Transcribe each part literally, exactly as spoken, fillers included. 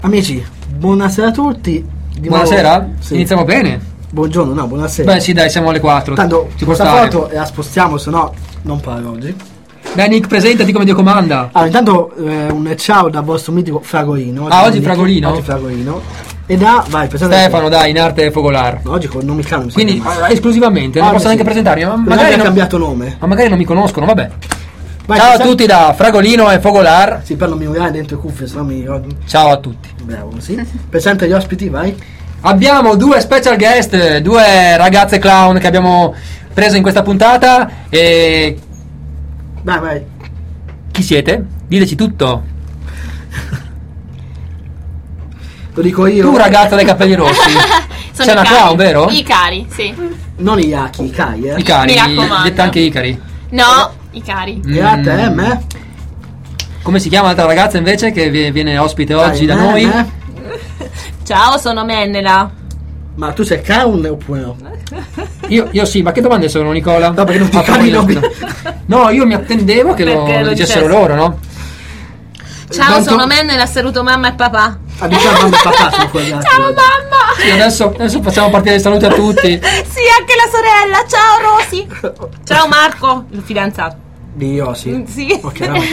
Amici, buonasera a tutti. Di Buonasera? nuovo, sì. Iniziamo bene? Buongiorno, no, buonasera. Beh sì dai, siamo alle quattro. Tanto ci può questa stare. foto la spostiamo, se no non parlo oggi. Dai Nick, presentati come Dio comanda. Allora, intanto eh, un ciao dal vostro mitico Fragolino. Ah, oggi Nick, Fragolino? Oggi Fragolino. E da, vai, presenta Stefano, dai, in arte fogolar. No, oggi con nomi clan. Quindi eh, esclusivamente, non Ah, posso sì. neanche presentarmi. Ma Magari magari, ha non, cambiato nome. ma magari non mi conoscono, vabbè. Vai, Ciao a presenta- tutti da Fragolino e Fogolar. Sì, per non mi urlare dentro le cuffie, se no mi ricordo. Ciao a tutti. Bravo, sì. Presenta gli ospiti, vai. Abbiamo due special guest, due ragazze clown che abbiamo preso in questa puntata. E Vai, vai. chi siete? Diteci tutto. Lo dico io. Tu ragazza dai capelli rossi. Sono Sei una i cari. clown, vero? I cari, sì. Non i Yaki, i Kai, eh. I cari, Mi raccomando. detta anche Icari. No, i cari. E a te, me? Come si chiama l'altra ragazza invece che vi- viene ospite oggi da me, noi? me? Ciao, sono Mennela. Ma tu sei clown oppure no? Io, io sì, ma che domande sono Nicola? No, perché non ti Ah, capi i poi- nomi. No, io mi attendevo che lo, Perché lo dicessero dicessi. loro, no? Ciao, Tanto- sono Mennela, saluto mamma e papà. Ah, diciamo mamma e papà sono quelli altri. Ciao mamma. Sì, adesso, adesso facciamo partire i saluti a tutti. Sì, anche la sorella. Ciao Rosy. Ciao Marco, il fidanzato. Io sì. Sì. Ok, vabbè.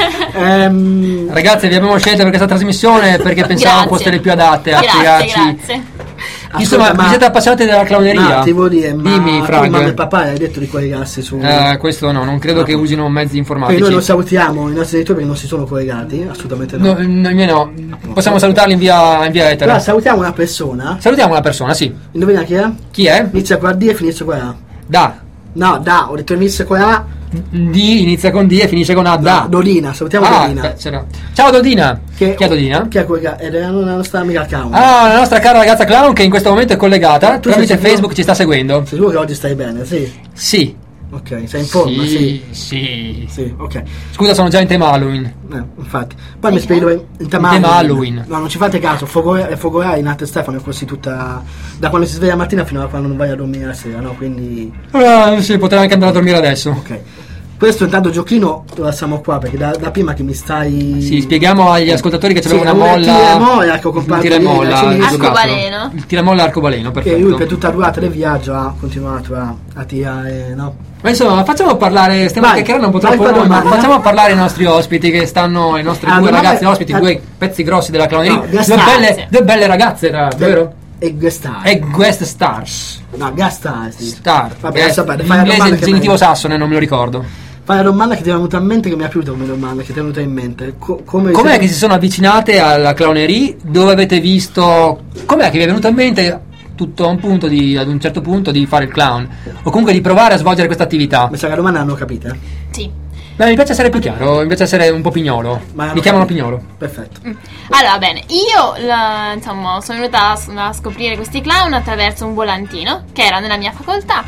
Ehm, Ragazze, vi abbiamo scelto per questa trasmissione perché pensavamo Grazie. foste le più adatte a Grazie, spiegarci. grazie. Insomma, ascolta, vi siete appassionati della clowneria? ma ti vuol dire, ma Dimmi, tu, Frank. mamma e papà hai detto di collegarsi su. Eh, questo no, non credo che usino mezzi Poi informatici. noi non salutiamo i nostri editori perché non si sono collegati, assolutamente no. No, no, io no. Possiamo salutarli in via, in via etera. Però salutiamo una persona. Salutiamo una persona, sì. Indovina chi è? Chi è? Inizia con la D e finisce con la A. Da. No, da, ho detto inizia con la A. D inizia con D e finisce con A. Da. Dodina, salutiamo Ah, Dodina. beh, c'era. Ciao Dodina. Chi è Dodina? Che è quella ed è una nostra amica clown. Ah, la nostra cara ragazza clown che in questo momento è collegata Tu sei tramite sicuro? Facebook, ci sta seguendo. Sei sicuro che oggi stai bene? Sì. Sì. Ok, sei in forma, sì. Sì. Sì, ok. Scusa, sono già in tema Halloween. Eh, infatti. Poi mi spieghi dove in tema In tema Halloween. Halloween. No, non ci fate caso, Fogolare Fogolare in arte Stefano è così tutta. Da quando si sveglia la mattina fino a quando non vai a dormire la sera, no? Quindi. Ah, sì, potrei anche andare a dormire adesso. Ok. Questo intanto giochino lo lasciamo qua perché da, da prima che mi stai. Sì, spieghiamo agli ascoltatori che Sì, c'aveva è una un molla. tira e molla che ho comprato Un tira e ieri, molla, da cinese. giocattolo. Arcobaleno. Il tiramolla arcobaleno, Che lui per perfetto. tutta la durata del viaggio ha continuato a, a tirare, no? Ma insomma, facciamo parlare, stiamo Vai, chiacchierando un po' vai, troppo fai noi, ma domanda. facciamo parlare i nostri ospiti che stanno, i nostri Ah, due domanda- ragazzi ospiti, ah, due pezzi grossi della clowneria, no, due, guest belle, stars. due belle ragazze, tra l'altro, vero? E Gastar. E guest stars. No, Gastar, sì. Star. Vabbè, Guest. sapete, fai la L'inglese domanda il che genitivo mi- sassone, non me lo ricordo. Fai la domanda che ti è venuta in mente, che mi ha piaciuta come domanda, che ti è venuta in mente. Co- come Com'è siete- che si sono avvicinate alla clowneria? Dove avete visto? Com'è che vi è venuto in mente tutto a un punto di, ad un certo punto di fare il clown? O comunque di provare a svolgere questa attività? Mi sa che la domanda l'hanno capita. Sì. Beh, mi piace essere più chiaro, mi piace essere un po' pignolo. Ma Mi hanno chiamano capito. pignolo. Perfetto. Allora, bene, io la- insomma sono venuta a, s- a scoprire questi clown attraverso un volantino che era nella mia facoltà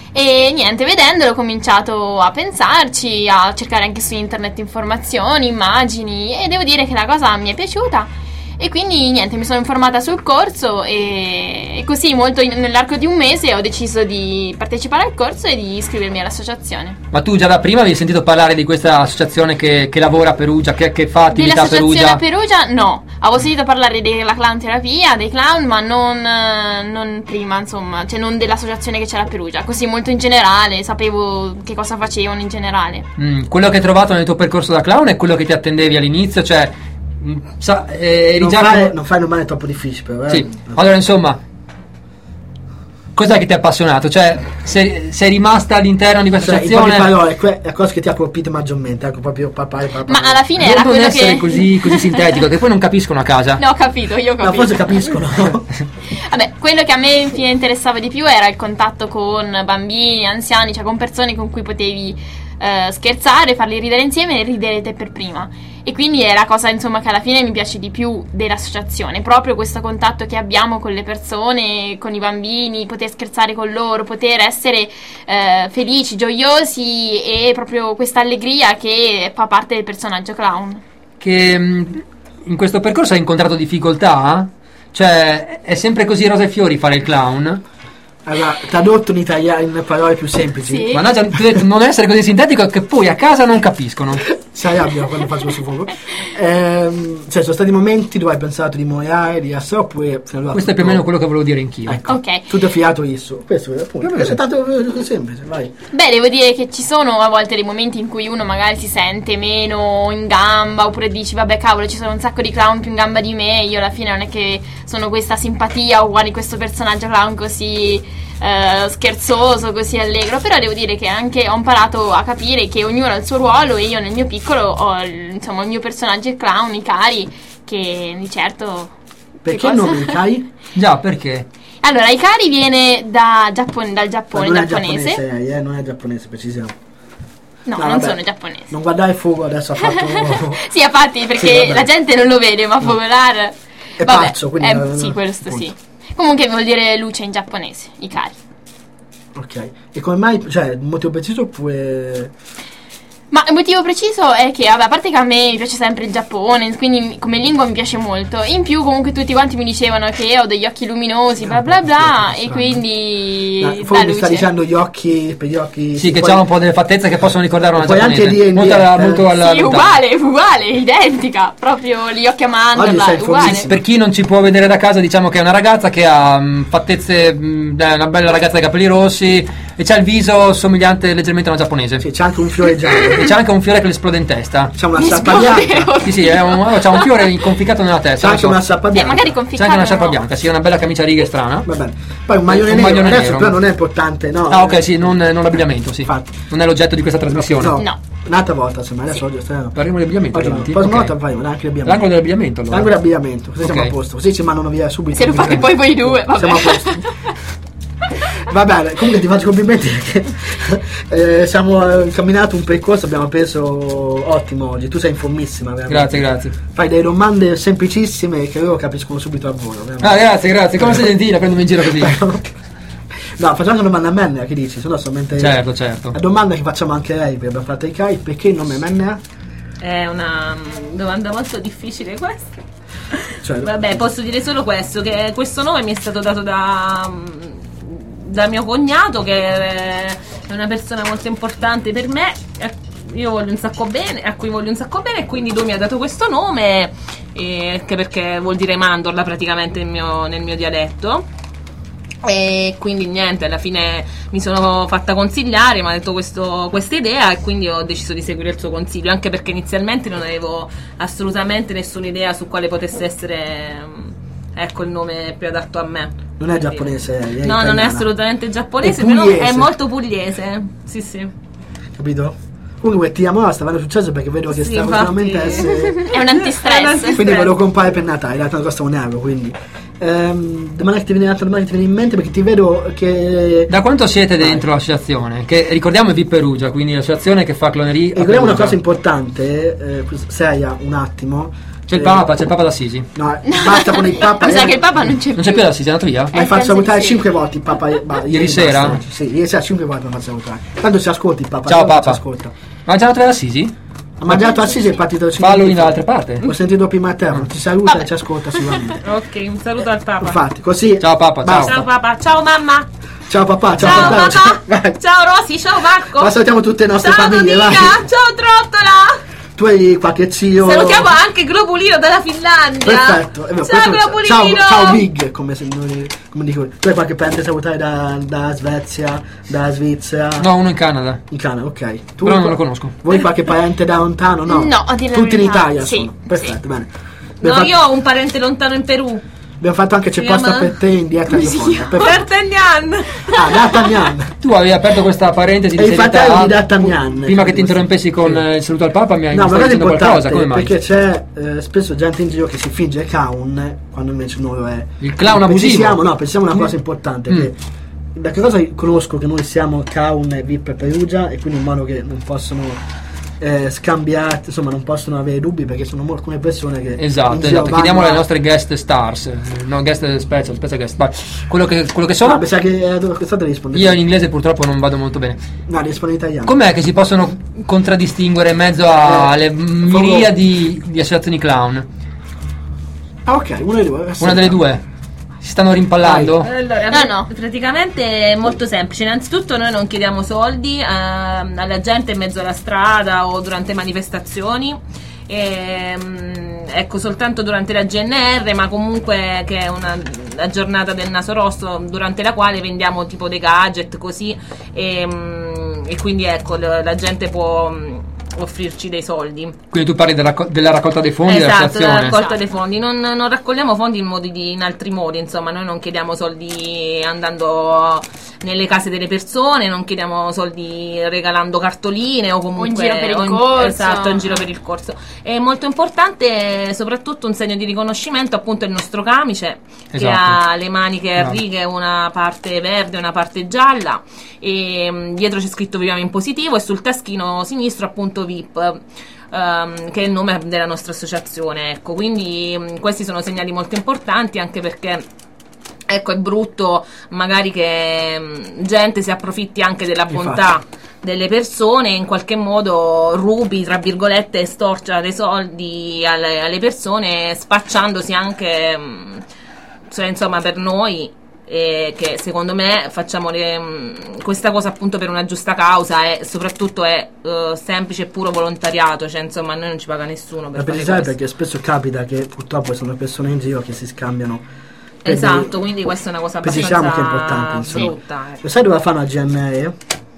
e niente, vedendolo ho cominciato a pensarci, a cercare anche su internet informazioni, immagini e devo dire che la cosa mi è piaciuta e quindi niente, mi sono informata sul corso e, e così molto in- nell'arco di un mese ho deciso di partecipare al corso e di iscrivermi all'associazione. Ma tu già da prima avevi sentito parlare di questa associazione che, che lavora a Perugia, che, che fa attività a Dell'associazione a Perugia? Perugia no, avevo sentito parlare della clown terapia, dei clown, ma non, eh, non prima, insomma, cioè non dell'associazione che c'era a Perugia, così molto in generale, sapevo che cosa facevano in generale. Mm, quello che hai trovato nel tuo percorso da clown è quello che ti attendevi all'inizio, cioè mm, sa, eh, eri Non già fare, come- non fare domande troppo difficili, però. Eh? Sì. Allora, insomma, cos'è che ti ha appassionato? Cioè, sei, sei rimasta all'interno di questa Cioè, in poche associazione? parole, que- è la cosa che ti ha colpito maggiormente, ecco proprio papà e papà. Ma alla fine Non, era non quello essere che... così, così sintetico, che poi non capiscono a casa. No, ho capito, io ho No, capito. forse capiscono. Vabbè, quello che a me infine interessava di più era il contatto con bambini, anziani, cioè con persone con cui potevi eh, scherzare, farli ridere insieme e ridere te per prima. E quindi è la cosa insomma che alla fine mi piace di più dell'associazione, proprio questo contatto che abbiamo con le persone, con i bambini, poter scherzare con loro, poter essere eh, felici, gioiosi e proprio questa allegria che fa parte del personaggio clown. Che mm, in questo percorso hai incontrato difficoltà? Cioè, è sempre così rosa e fiori fare il clown? Allora, tradotto in italiano in parole più semplici. Sì. Mannaggia, ti ho detto non essere così sintetico che poi a casa non capiscono. si arrabbia quando faccio questo fuoco. Ehm, cioè, sono stati momenti dove hai pensato di morire, di essere, oppure fino allora Questo è più o meno quello che volevo dire anch'io. Ecco, Ok. tutto fiato isso. Questo è appunto. Vabbè, È tanto eh, semplice, vai. Beh, devo dire che ci sono a volte dei momenti in cui uno magari si sente meno in gamba, oppure dici vabbè cavolo ci sono un sacco di clown più in gamba di me, io alla fine non è che sono questa simpatia o guardi questo personaggio clown così eh, scherzoso, così allegro, però devo dire che anche ho imparato a capire che ognuno ha il suo ruolo e io nel mio piccolo ho il, insomma il mio personaggio è clown, i cari, che di certo... Perché il nome Kai? Già, perché? Allora, Ikari viene da Giappone, dal Giappone, non è giapponese. giapponese, eh, non è giapponese, precisiamo. No, No, non vabbè. sono giapponesi. Non guardare il fuoco, adesso ha fatto... Sì, infatti, perché Sì, vabbè. la gente non lo vede, ma Fogolar... È vabbè, pazzo, quindi... eh, eh, sì, questo appunto. sì. Comunque vuol dire luce in giapponese, Ikari. Ok. E come mai, cioè, un motivo preciso oppure... Ma il motivo preciso è che, vabbè, a parte che a me mi piace sempre il Giappone, quindi come lingua mi piace molto. In più, comunque, tutti quanti mi dicevano che ho degli occhi luminosi, bla bla bla, e quindi. No, da forse mi sta luce. dicendo gli occhi, per gli occhi... Sì, che poi- c'ha un po' delle fattezze che possono ricordare una Puoi giapponese. anche dire in molto, diretta, eh. molto alla Sì, lontana. uguale, uguale, identica. Proprio gli occhi a Oggi mandorla, sei uguale. formissimo. Per chi non ci può vedere da casa, diciamo che è una ragazza che ha mh, fattezze, mh, è una bella ragazza dai capelli rossi e c'ha il viso somigliante leggermente a una giapponese. Sì, c'è anche un fiore giallo. E c'ha anche un fiore che le esplode in testa. C'è una Mi sciarpa esplode, bianca. Sì, sì, è un, c'ha un fiore conficcato nella C'è testa. non anche so. una sciarpa Eh, bianca. magari C'è conficcato. anche una sciarpa no. bianca, sì, una bella camicia a righe strana. Va bene. Poi un maglione Un nero. maglione Adesso nero. però non è importante, no? Ah, ok, sì, non, non l'abbigliamento, sì. Infatti. Non è l'oggetto di questa trasmissione. No. No. Un'altra volta, semmai adesso oggi stiamo... Parliamo di abbigliamento. Oggi no. avanti. Prossima Ok. volta vai, ma anche l'abbigliamento. L'angolo dell'abbigliamento, allora. L'angolo dell'abbigliamento, così siamo Ok. a posto. Così ci mandano via subito. Se lo fate poi voi due, vabbè. Siamo a posto. Va bene, comunque ti faccio complimenti perché eh, siamo eh, camminato un percorso, abbiamo preso ottimo oggi, tu sei informissima veramente. Grazie, grazie. Fai delle domande semplicissime che loro capiscono subito a volo. veramente. Ah, grazie, grazie. Come sei gentile, prendimi in giro così. No, facciamo una domanda a Mennea, che dici? Se no solamente Certo, certo. la domanda che facciamo anche a lei, perché abbiamo fatto i Kai, perché il nome Mennea? È una mm, domanda molto difficile questa. Cioè, Vabbè, posso dire solo questo, che questo nome mi è stato dato da, mm, da mio cognato, che è una persona molto importante per me. eh, Io voglio un sacco bene, a cui voglio un sacco bene, e quindi lui mi ha dato questo nome, eh, anche perché vuol dire mandorla praticamente nel mio, nel mio dialetto. E quindi niente, alla fine mi sono fatta consigliare, mi ha detto questo, questa idea, e quindi ho deciso di seguire il suo consiglio, anche perché inizialmente non avevo assolutamente nessuna idea su quale potesse essere, mm, ecco, il nome più adatto a me. non è Quindi- giapponese, è No, italiana. non è assolutamente giapponese, È però pugliese. è molto pugliese. Sì, sì. Capito? Comunque ti amo, sta avendo successo perché vedo che Sì, sta infatti. continuamente a essere... È un antistress. È un antistress. Quindi ve lo comprare per Natale, in realtà costa un euro, quindi... Ehm, domanda che ti viene, un'altra domanda che ti viene in mente, perché ti vedo che... Da quanto siete Vai. dentro l'associazione? Che ricordiamo è V I P Perugia, quindi l'associazione che fa clonerie. a Ricordiamo una Perugia. cosa importante, eh, seria, un attimo. C'è il Eh, Papa, c'è il Papa d'Assisi. No, basta con il Papa. Mi sa eh. che il Papa non c'è Non c'è più d'Assisi, è andato via? Mi Eh, hai fatto penso salutare di sì. cinque volte il Papa bah, Ieri sera? basta. Sì, ieri sera cinque volte mi ha fatto salutare. Tanto ci ascolti il Papa. Ciao tanto ci Papa. ascolta. Ma già andato d'Assisi? Ha mangiato a Sisi e è partito cinque Fallo in minuti fa. altre parte. Ho sentito prima a te, ti saluta Vabbè. e ci ascolta sicuramente. Ok, un saluto al Papa. Infatti, così. Ciao, Papa, ciao. basta. Ciao papà, ciao mamma. Ciao papà, ciao, Ciao papà. papà. Vai. Ciao Rosy, ciao Marco. Ma salutiamo tutte le nostre Ciao famiglie, Dominica, vai. ciao Trottola. Tu hai qualche zio. Salutiamo anche Globulino dalla Finlandia. Perfetto. è vero, Ciao questo- Globulino. ciao, ciao Big, come se noi, come dico. Tu hai qualche parente da salutare da, da Svezia, da Svizzera? No, uno in Canada. In Canada, ok. Tu Però non lo conosco. Voi qualche parente da lontano? No. No, a dire la Tutti in verità, Italia sì, sono. Perfetto, sì. bene. No, Abbiamo, fatto, io ho un parente lontano in Perù. abbiamo fatto anche c'è Si posta chiama- per te in diretta radiofonica. Perfetto. D'Artagnan. Ah, D'Artagnan. Tu avevi aperto questa parentesi di E il fratello serietà. di D'Artagnan. Prima che ti interrompessi con Sì. eh, il saluto al Papa mi hai No, mi ma stai non è dicendo importante qualcosa, come mai? perché c'è eh, spesso gente in giro che si finge clown quando invece non lo è. Il clown abusivo. Pensiamo, no, pensiamo una cosa Mm. importante Mm. che da che cosa conosco che noi siamo clown e V I P Perugia e quindi in modo che non possono eh, scambiare, insomma non possono avere dubbi perché sono mo- alcune persone che in Esatto, giro esatto. vanno Chiediamo a- alle nostre guest stars, eh, no guest special, special guest. Vai. Quello che, quello che sono. No, mi sa che eh, dove state rispondendo? Io in inglese purtroppo non vado molto bene. No, rispondo in italiano. Com'è che si possono contraddistinguere in mezzo Eh, alle miriadi di associazioni clown? Ah, ok, una delle due. Una delle due? Si stanno rimpallando? Allora, No, no. praticamente è molto semplice. Innanzitutto noi non chiediamo soldi eh, alla gente in mezzo alla strada o durante manifestazioni. Ehm, ecco, soltanto durante la G N R, ma comunque che è una la giornata del naso rosso, durante la quale vendiamo tipo dei gadget così, e, e quindi ecco la, la gente può offrirci dei soldi. Quindi tu parli della, racco- della raccolta dei fondi, esatto, dell'associazione? della raccolta dei fondi. Non, non raccogliamo fondi in, modi di, in altri modi, insomma, noi non chiediamo soldi andando nelle case delle persone, non chiediamo soldi regalando cartoline o comunque o in giro per il o in- corso. esatto, in giro per il corso. È molto importante, soprattutto un segno di riconoscimento, appunto il nostro camice, che Esatto. ha le maniche a Bravo. righe, una parte verde e una parte gialla, e mh, dietro c'è scritto Viviamo in positivo, e sul taschino sinistro appunto V I P, ehm, che è il nome della nostra associazione. Ecco, quindi mh, questi sono segnali molto importanti, anche perché ecco, è brutto magari che mh, gente si approfitti anche della bontà Infatti. delle persone e in qualche modo rubi, tra virgolette, e storcia dei soldi alle, alle persone, spacciandosi anche mh, cioè, insomma, per noi, e che secondo me facciamo le, mh, questa cosa appunto per una giusta causa, e soprattutto è eh, semplice e puro volontariato, cioè insomma a noi non ci paga nessuno per Da fare precisare, questo. perché spesso capita che purtroppo sono persone in giro che si scambiano per Esatto, dei- quindi questa è una cosa precisiamo abbastanza che è importante, insomma. brutta, ecco. Lo sai dove fa una G M R?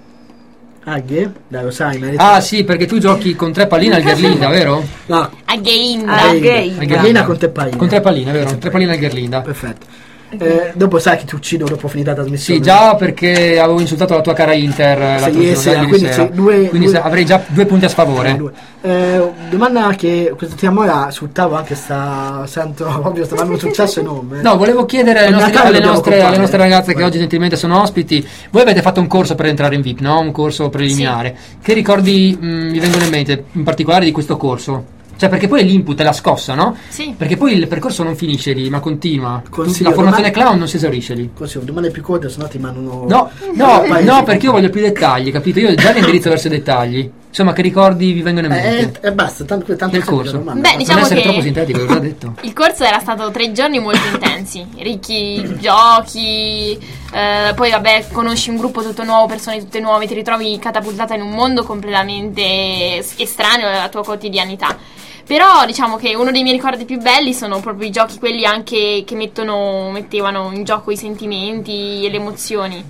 Ah, che? Dai, lo sai, merita. Ah sì, perché tu giochi con tre palline al Gerlinda, vero? No, A Gainda. Ah, Gay. Gay. Al Gallina con te palline. Con tre palline, vero? Tre palline al Gerlinda. Perfetto. Eh, dopo sai che ti uccido dopo finita la trasmissione. Sì, già perché avevo insultato la tua cara Inter eh, l'altro Sì, giorno, sì, dai, ieri quindi sera. sì, due- Quindi due- se- avrei già due punti a sfavore. Due. Eh, domanda che questo tema ora sul tavolo anche sta sento proprio sta avendo un successo enorme. No, volevo chiedere alle Con nostre, Natale alle dobbiamo nostre- alle comprare. nostre ragazze che Vai. oggi gentilmente sono ospiti. Voi avete fatto un corso per entrare in V I P, no? Un corso preliminare. Che ricordi mh, vi vengono in mente, in particolare di questo corso? Cioè, perché poi l'input è la scossa, no? Sì. Perché poi il percorso non finisce lì, ma continua. Consiglio, La formazione domani- clown non si esaurisce lì. Così, domande più corte, se no ti mandano. No, no, Paesi. no, perché io voglio più dettagli, capito? Io già mi indirizzo verso i dettagli. Insomma, che ricordi vi vengono in Eh, mente? e basta, tanto, tanto Del semplice corso. domanda. Beh, Basta. diciamo non essere che- troppo sintetico, l'ho già detto. Il corso era stato tre giorni molto intensi, ricchi di giochi, eh, poi vabbè conosci un gruppo tutto nuovo, persone tutte nuove, ti ritrovi catapultata in un mondo completamente es- estraneo alla tua quotidianità. Però diciamo che uno dei miei ricordi più belli sono proprio i giochi, quelli anche che mettono, mettevano in gioco i sentimenti e le emozioni.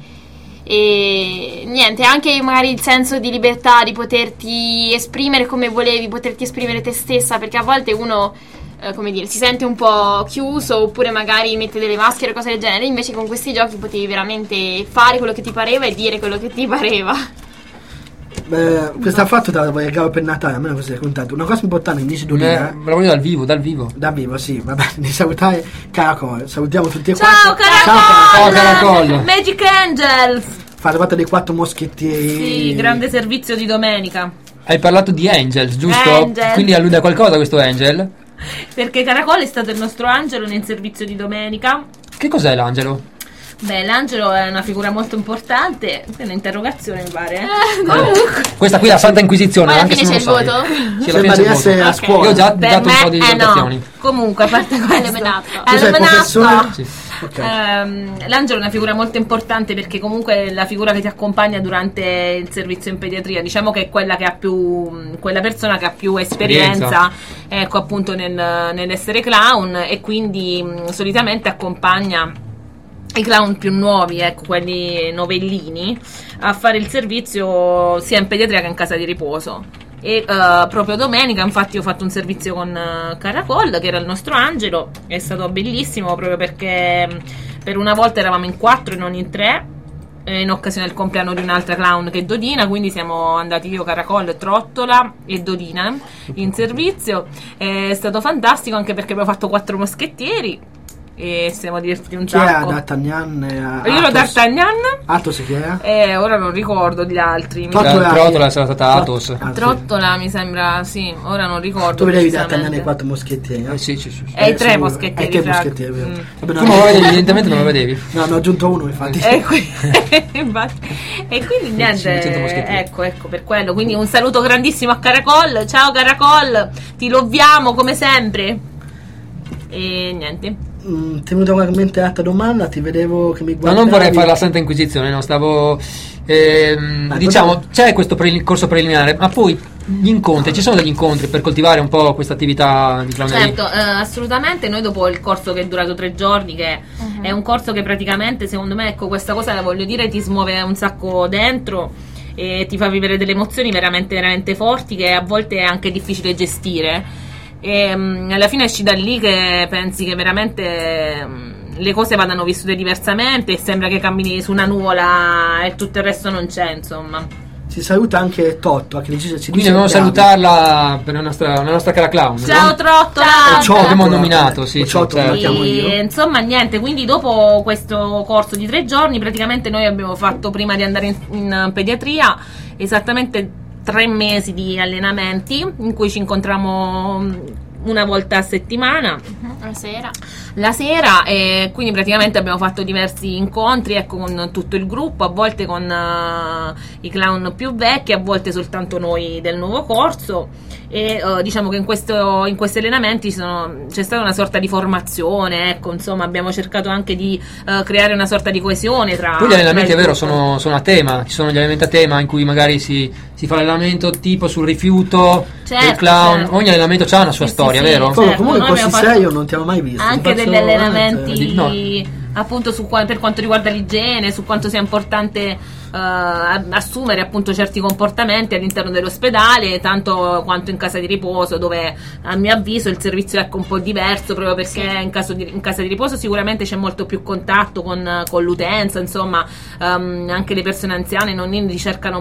E niente, anche magari il senso di libertà, di poterti esprimere come volevi, poterti esprimere te stessa, perché a volte uno eh, come dire, si sente un po' chiuso, oppure magari mette delle maschere o cose del genere. Invece con questi giochi potevi veramente fare quello che ti pareva e dire quello che ti pareva. Beh, questo ha fatto da regalo per Natale, almeno così è contato. Una cosa importante, mi dici Eh, Dolina, me la voglio dal vivo, dal vivo. da vivo, sì, vabbè, di salutare Caracol. Salutiamo tutti e Ciao quattro. Caracol! Ciao, Caracol! Magic Angels! Fate parte dei quattro moschettieri. Sì, grande servizio di domenica. Hai parlato di Angels, giusto? Angel. Quindi allude a qualcosa questo Angel? Perché Caracol è stato il nostro angelo nel servizio di domenica. Che cos'è l'angelo? Beh, l'angelo è una figura molto importante. È un'interrogazione, mi pare. Eh? Questa qui è la Santa Inquisizione, Poi alla anche se fine non c'è lo il sai. voto? Sì, alla Sembra fine c'è di il essere voto. a Ok. scuola. Io ho già Per dato un me po' di è no. indicazioni. Comunque, a parte questo, Illuminato. Tu sei il professore? Sì. Ok. Ehm, l'angelo è una figura molto importante perché comunque è la figura che ti accompagna durante il servizio in pediatria. Diciamo che è quella che ha più quella persona che ha più esperienza, ecco, appunto nel, nell'essere clown, e quindi mh, solitamente accompagna i clown più nuovi, ecco, quelli novellini, a fare il servizio sia in pediatria che in casa di riposo. E eh, proprio domenica infatti ho fatto un servizio con eh, Caracol, che era il nostro angelo. È stato bellissimo proprio perché mh, per una volta eravamo in quattro e non in tre, eh, in occasione del compleanno di un'altra clown che è Dodina, quindi siamo andati io, Caracol, Trottola e Dodina in servizio. È stato fantastico anche perché abbiamo fatto quattro moschettieri e siamo divertiti un Chi era sacco. D'Artagnan? e a- Io ero Athos? D'Artagnan Athos chi era? e ora non ricordo gli altri. Mi Trottola La era- Trottola sarà stata Athos. Ah, sì. Trottola mi sembra, sì, ora non ricordo. Tu vedevi precisamente. D'Artagnan e i quattro moschettieri? Eh, sì, sì, sì, sì. E i tre sicuro. moschettieri, E i tre fra- moschettieri, vero. Mm. Vabbè, no, Tu non lo vedevi, evidentemente non lo vedevi. No, ne ho aggiunto uno, infatti. E, qui- infatti- e quindi niente, cinquecento moschettieri. ecco, ecco, per quello. Quindi un saluto grandissimo a Caracol. Ciao Caracol, ti loviamo come sempre. E niente. mh, tenuto ugualmente alta domanda, ti vedevo che mi Ma guardavi. non vorrei fare la Santa Inquisizione, no? Stavo ehm, Ma diciamo, cosa- c'è questo pre- corso preliminare, ma poi gli incontri, ci sono degli incontri per coltivare un po' questa attività di clowneria? Certo, eh, assolutamente. Noi dopo il corso che è durato tre giorni, che Mhm. è un corso che praticamente, secondo me, ecco, questa cosa la voglio dire, ti smuove un sacco dentro e ti fa vivere delle emozioni veramente, veramente forti che a volte è anche difficile gestire. E mm, alla fine esci da lì che pensi che veramente mm, le cose vadano vissute diversamente e sembra che cammini su una nuvola e tutto il resto non c'è, insomma. Si saluta anche Totto, che dice, ci Quindi dice dobbiamo bravi. salutarla per la nostra, la nostra cara clown. Ciao no? Trottola! Ciao, Ciottola, Abbiamo nominato, sì, o sì, Ciottola, certo. la chiamo io. E, insomma, niente, quindi dopo questo corso di tre giorni, praticamente noi abbiamo fatto, prima di andare in, in pediatria, esattamente tre mesi di allenamenti in cui ci incontriamo una volta a settimana Una sera. la sera, e quindi praticamente abbiamo fatto diversi incontri, ecco, con tutto il gruppo, a volte con eh, i clown più vecchi, a volte soltanto noi del nuovo corso. E eh, diciamo che in, questo, in questi allenamenti ci sono- c'è stata una sorta di formazione, ecco, insomma abbiamo cercato anche di eh, creare una sorta di coesione tra Poi gli allenamenti, tra è il vero, gruppo. sono, sono a tema, ci sono gli allenamenti a tema in cui magari si, si fa l'allenamento tipo sul rifiuto Certo, del clown, certo. ogni allenamento ha una sua Sì, sì, storia, sì. vero? Comunque, Certo, comunque noi così abbiamo fatto serio non ti avevo mai visto. anche Ti degli faccio allenamenti veramente- no. appunto su qua- per quanto riguarda l'igiene, su quanto sia importante eh, assumere appunto certi comportamenti all'interno dell'ospedale, tanto quanto in casa di riposo, dove a mio avviso il servizio è ecco un po' diverso, proprio perché in, caso di- in casa di riposo sicuramente c'è molto più contatto con, con l'utenza, insomma ehm, anche le persone anziane, i nonnini ricercano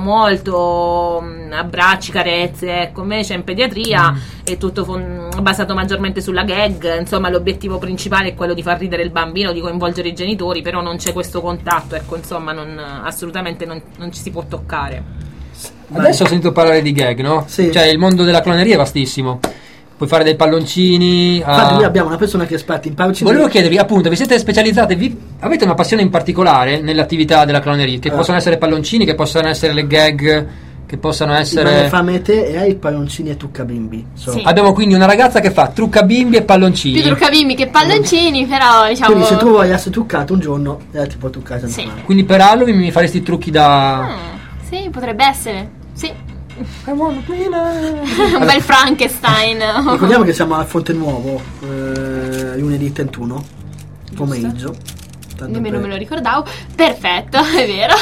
molto mm, abbracci, carezze, ecco. Invece in pediatria Mm. è tutto fon- basato maggiormente sulla gag, insomma l'obiettivo principale è quello di far ridere il bambino, di coinvolgere i genitori, però non c'è questo contatto, ecco, insomma non, assolutamente non, non ci si può toccare. Adesso ho sentito parlare di gag, no? Sì. Cioè il mondo della clowneria è vastissimo. Puoi fare dei palloncini. Infatti ah. noi abbiamo una persona che è esperta in palloncini. Volevo chiedervi, appunto, vi siete specializzate, vi, avete una passione in particolare nell'attività della clowneria? Che Eh. possono essere palloncini, che possono essere le gag, che possono Ma essere... fame te e hai i palloncini e tucca bimbi. So. Sì. Abbiamo quindi una ragazza che fa trucca bimbi e palloncini. Più truccabimbi che palloncini, però diciamo. Quindi se tu vuoi essere truccato un giorno, eh, ti puoi truccare senza Sì. mano. Quindi per Halloween mi faresti i trucchi da... Mm, sì, potrebbe essere. Sì. I wanna be Un like- bel Frankenstein. Ricordiamo che siamo a Fonte Nuovo, eh, lunedì trentuno pomeriggio. Tanto Nemmeno per- me lo ricordavo. Perfetto, è vero.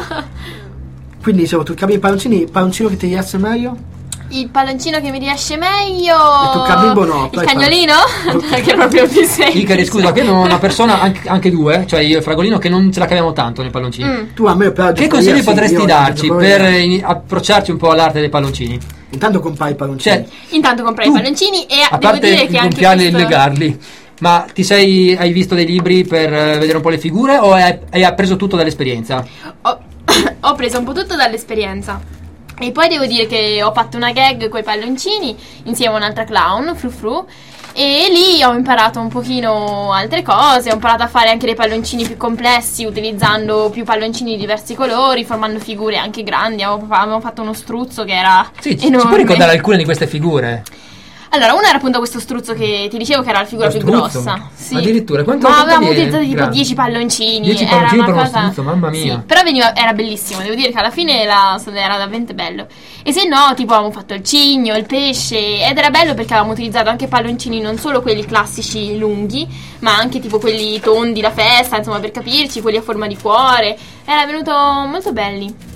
Quindi dicevo, truccavi i palloncini, il palloncino che ti riesce meglio? Il palloncino che mi riesce meglio. E truccabimbo no, Il poi cagnolino? Che è proprio più semplice. Icari, scusa, che non una persona, anche, anche due, cioè io e Fragolino, che non ce la caviamo tanto nei palloncini. Mm. Tu a me per Che giocoleria, consigli sì, potresti io darci giocoleria. per in- approcciarci un po' all'arte dei palloncini? Intanto comprai i palloncini. Cioè, Intanto comprai Tu, i palloncini e a devo parte dire che anche gonfiarli e questo... legarli, ma ti sei, hai visto dei libri per eh, vedere un po' le figure o hai, hai appreso tutto dall'esperienza? ho, ho preso un po' tutto dall'esperienza. E poi devo dire che ho fatto una gag con i palloncini insieme a un'altra clown, Fru Fru, e lì ho imparato un pochino altre cose, ho imparato a fare anche dei palloncini più complessi utilizzando più palloncini di diversi colori, formando figure anche grandi. Avevo, avevo fatto uno struzzo che era Sì, ci, enorme. ci puoi ricordare alcune di queste figure? Allora, una era appunto questo struzzo che ti dicevo che era la figura Lo più struzzo? grossa. Sì. Addirittura, quanto- Ma quanto avevamo viene? utilizzato tipo Grande. dieci palloncini. dieci era palloncini una per uno cosa- struzzo, mamma mia. Sì, però veniva, era bellissimo, devo dire che alla fine la- era davvero bello. E se no, tipo avevamo fatto il cigno, il pesce, ed era bello perché avevamo utilizzato anche palloncini, non solo quelli classici lunghi, ma anche tipo quelli tondi da festa, insomma, per capirci, quelli a forma di cuore. Era venuto molto belli.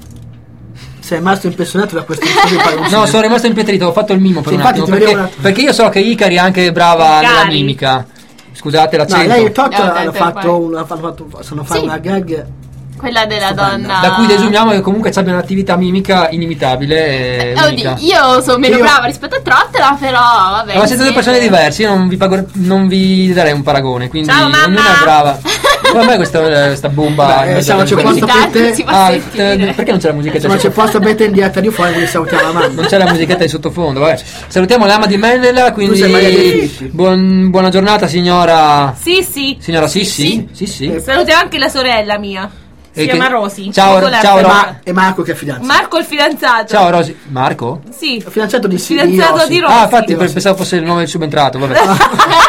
Sei rimasto impressionato da questa storia di palloncini? No, sono rimasto impetrito, ho fatto il mimo per Sì, un infatti attimo, ti perché, vedevo un attimo. perché io so che Icari è anche brava Icari. nella mimica. Scusate No, l'accento. lei e Tot No, hanno tanto fatto poi. una, hanno fatto, sanno fare Sì. una gag. Quella della Stupenda. donna. Da cui desumiamo che comunque ci abbia un'attività mimica inimitabile. E Eh, oddio, mimica. io sono meno Io- brava rispetto a Trottola, però vabbè. Ma siete due persone diverse, io non vi, pago- non vi darei un paragone, quindi Ciao, mamma! ognuna è brava. Come mai questa, questa bomba? Beh, in mezzo siamo- alla c'è musica? posto per te. Si può Ah, sentire. eh, perché non c'è la musichetta? Insomma, c'è posto per te in diretta di fuori, quindi salutiamo la mamma. Non c'è la musichetta di sottofondo, vabbè. Salutiamo l'ama di Mendela, quindi sei Maria De Filippi. buon- buona giornata signora. Sì, sì. Signora Sissi? Sì, sì. Eh, Salutiamo anche la sorella mia. Si E che- chiama Rosy. Ciao, Con la ciao, F. Ro- E Marco che è fidanzato. Marco il fidanzato. Ciao Rosy. Marco? Sì. È fidanzato di Fidanzato Rosy. di Rosy. Ah, infatti Rosy. pensavo fosse il nome del subentrato, vabbè.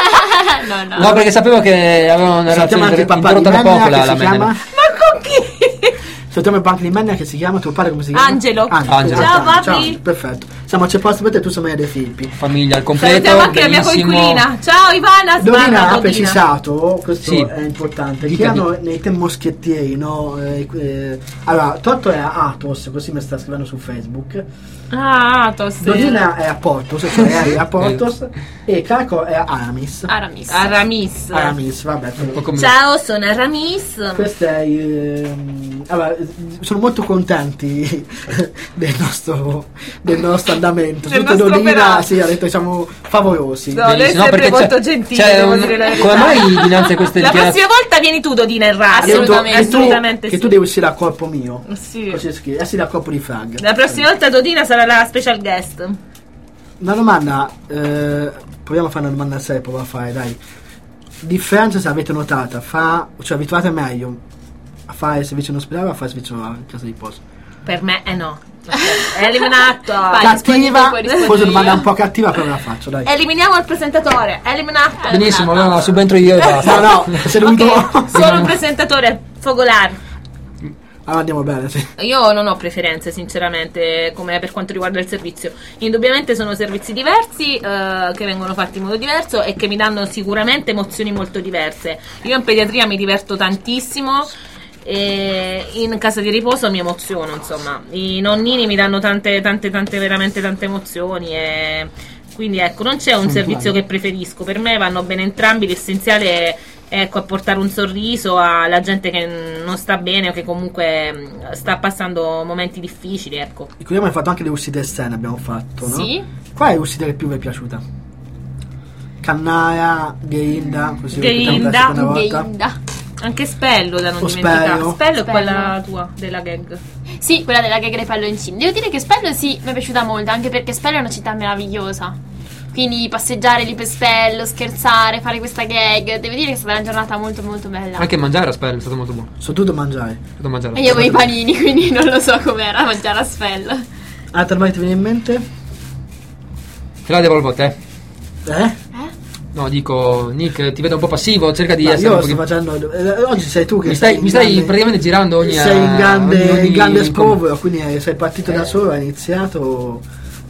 no, no. No, perché sapevo che avevano una Salutiamo relazione anche il papà di interrotta da Menna, poco che la, si la chiama Menna. Ma con chi? Salutiamo il banco di Menna, che si chiama tuo padre, come si chiama? Angelo. Angelo. Ciao, papi. Ciao, perfetto. Siamo c'è posto per te, tu sei Maria De Filippi. Famiglia al completo. Salutiamo anche la mia bellissimo. coinquilina. Ciao Ivana. Dorina sbarra, ha Dodina. precisato, questo Sì. è importante, Dica, che dica. hanno nei tre moschettieri, no? Eh, eh, allora, Totto è a Athos, così mi sta scrivendo su Facebook. Ah, Athos. Dodina è a Portos, cioè è a Portos, e Caco è a Aramis. Aramis. Aramis. Aramis, vabbè. Un po' come- Ciao, sono Aramis. Questo è ehm, allora, sono molto contenti del nostro, del nostro andamento. Del Soprattutto nostro Dodina, operato. sì, ha detto siamo favolosi. No, lei è Bellissimo, sempre perché molto c'è- gentile, c'è devo un- dire la verità. come mai dinanzi a queste La dichiarazioni- prossima volta vieni tu, Dodina, in radio. Io do- Assolutamente. che tu, Assolutamente che sì. tu devi uscire a corpo mio. Sì. Così è scritto. Eh sì, a corpo di Frag. La prossima volta Dodina sarà la special guest. Una domanda, eh, proviamo a fare una domanda a sé, provo a fare, dai. Differenza, se avete notata, fa, cioè vi trovate meglio a fare servizio in ospedale o a fare servizio a casa di posta? Per me, eh no. È eliminato. Vai, rispondi Cattiva, tu, poi rispondo forse una domanda io. un po' cattiva, però la faccio, dai. Eliminiamo il presentatore. Eliminato. Benissimo, allora subentro io e basta. No, no, sei venuto. Ok, solo un presentatore fogolare. Allora andiamo bene, sì. Io non ho preferenze, sinceramente, come per quanto riguarda il servizio. Indubbiamente sono servizi diversi, eh, che vengono fatti in modo diverso e che mi danno sicuramente emozioni molto diverse. Io in pediatria mi diverto tantissimo e in casa di riposo mi emoziono, insomma. I nonnini mi danno tante, tante, tante, veramente tante emozioni e quindi ecco, non c'è un Sono servizio uguali. che preferisco. Per me vanno bene entrambi, l'essenziale è ecco, a portare un sorriso alla gente che non sta bene o che comunque mh, sta passando momenti difficili, ecco. Ricordiamo che hai fatto anche le uscite esterne, abbiamo fatto, no? Sì. Qual è l'uscita che più vi è piaciuta? Cannara, Geinda, così ripetiamo per la Geinda, seconda volta. Geinda. Anche Spello da non O dimenticare. Spello. Spello è Spello. quella tua, della gag. Sì, quella della gag Repello in Cina. Devo dire che Spello sì, mi è piaciuta molto, anche perché Spello è una città meravigliosa. Quindi passeggiare lì per Spello, scherzare, fare questa gag. Devo dire che è stata una giornata molto molto bella. Anche mangiare a Spello è stato molto buono. Soprattutto mangiare. È stato mangiare a E io Spello. avevo i panini, quindi non lo so com'era mangiare a Spello. Altra domanda che ti viene in mente? Te la devolvo a te. Eh? No, dico, Nick, ti vedo un po' passivo, cerca di Ma essere io un sto pochino... facendo. eh, oggi sei tu che Mi stai, in mi stai grande- praticamente girando ogni... sei in grande, ogni- ogni- in grande ogni- scopro, quindi eh, sei partito da Eh. solo, hai iniziato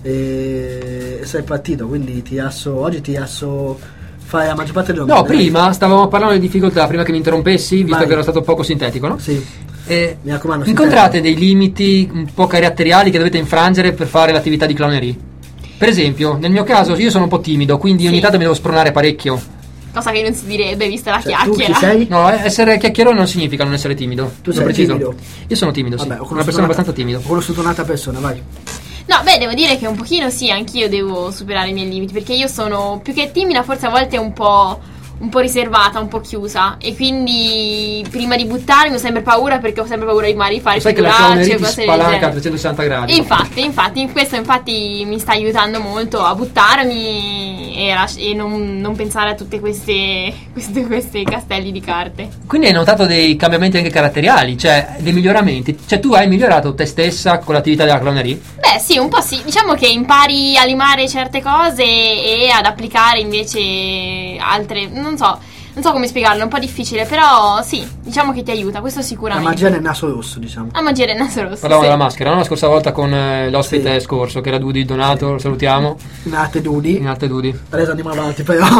e sei partito, quindi ti asso, oggi ti asso fare la maggior parte delle No, domande. prima stavamo parlando di difficoltà, prima che mi interrompessi, visto Vai. che ero stato poco sintetico, no? Sì, E mi raccomando. incontrate dei limiti un po' caratteriali che dovete infrangere per fare l'attività di clownerie? Per esempio, nel mio caso io sono un po' timido, quindi ogni Sì. tanto mi devo spronare parecchio. Cosa che non si direbbe, vista la Cioè, tu chi chiacchiera. sei? No, eh, essere chiacchierone non significa non essere timido. Tu Lo sei preciso. timido? Io sono timido, sì. Vabbè, ho Una conosciuto persona un'altra- abbastanza timido. Ho conosciuto un'altra persona, vai. No, beh, devo dire che un pochino sì, anch'io devo superare i miei limiti, perché io sono più che timida, forse a volte un po', un po' riservata, un po' chiusa, e quindi prima di buttarmi ho sempre paura, perché ho sempre paura di magari fare Sai che la figuracce clownerie o ti cose del spalanca a genere. trecentosessanta gradi. Infatti, infatti, in questo infatti mi sta aiutando molto a buttarmi e, a- e non, non pensare a tutte queste, queste, questi castelli di carte. Quindi hai notato dei cambiamenti anche caratteriali, cioè dei miglioramenti. Cioè tu hai migliorato te stessa con l'attività della clownerie? Beh, sì, un po' sì. Diciamo che impari a limare certe cose e ad applicare invece altre. Non so, non so come spiegarlo, è un po' difficile, però sì, diciamo che ti aiuta, questo La sicuramente. magia nel naso rosso, diciamo. A magia del naso rosso. Parlavamo sì. della maschera, no? La scorsa volta con eh, l'ospite Sì. scorso, che era Dudi Donato, lo salutiamo. Nate Dudi. In arte Dudi. Adesso andiamo avanti, però.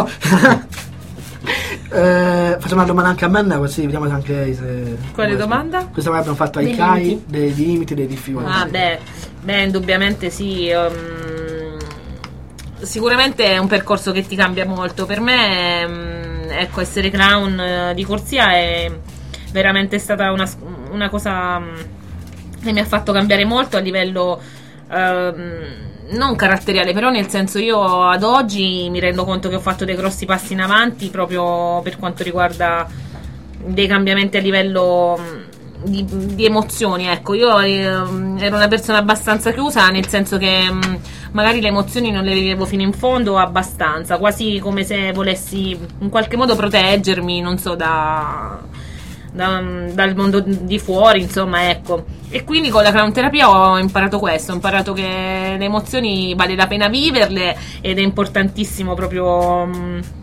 Eh, facciamo una domanda anche a Menna, così vediamo anche lei se. Quale come- domanda? Questa abbiamo fatto ai Dei Kai, limiti. dei limiti, dei difficoltà. Ah, beh, beh, indubbiamente sì. um, sicuramente è un percorso che ti cambia molto. Per me, um, ecco, essere clown eh, di corsia è veramente stata una, una cosa um, che mi ha fatto cambiare molto a livello um, non caratteriale, però nel senso, io ad oggi mi rendo conto che ho fatto dei grossi passi in avanti proprio per quanto riguarda dei cambiamenti a livello mh, di, di emozioni. Ecco, io eh, ero una persona abbastanza chiusa, nel senso che mh, magari le emozioni non le vivevo fino in fondo o abbastanza, quasi come se volessi in qualche modo proteggermi, non so, da, da- dal mondo di fuori, insomma, ecco. E quindi con la clown terapia ho imparato questo, ho imparato che le emozioni vale la pena viverle ed è importantissimo proprio mh,